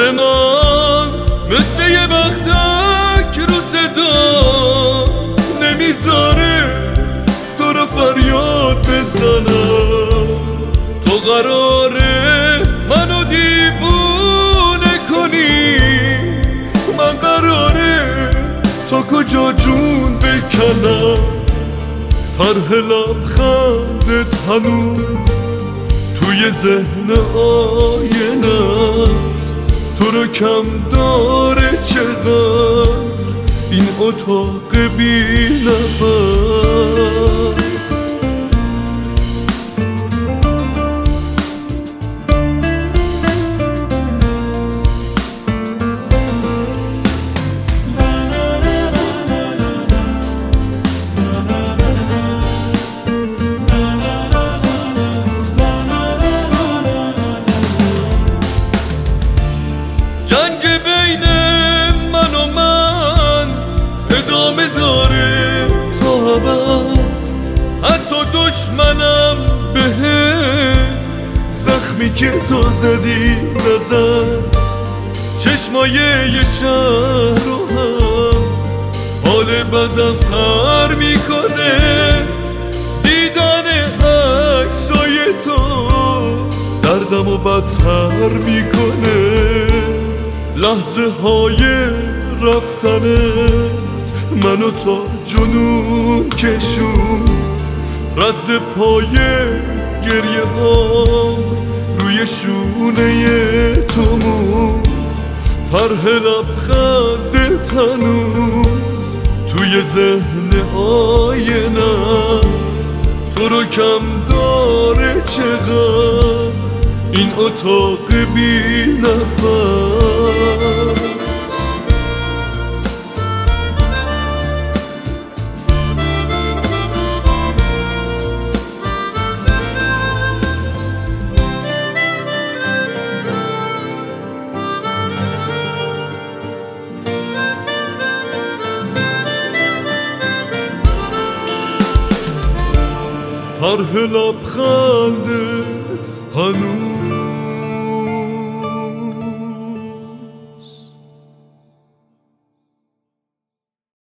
من مثل یه بختک رو صدا نمیذاره تو رو فریاد بزنم. تو قراره منو دیوونه کنی، من قراره تا کجا جون بکنم. طرح لبخندت هنوز توی ذهن آینه است، تو رو کم داره چقدر این اتاق بی نفس. جنگ بین من و من ادامه داره تا ابد، حتی دشمنم بهت زخمی که تو زدی نزد. چشمای یه شهر رو هم حال بدم تر میکنه، دیدن عکسای تو دردمو بدتر میکنه. لحظه های رفتنت منو تا جنون کشون، رد پای گریه ها روی شونه تو مون. طرح لبخندت هنوز توی ذهن آینه است، تو رو کم داره چقدر این اتاق بی نفس. طرح لبخندت هنوز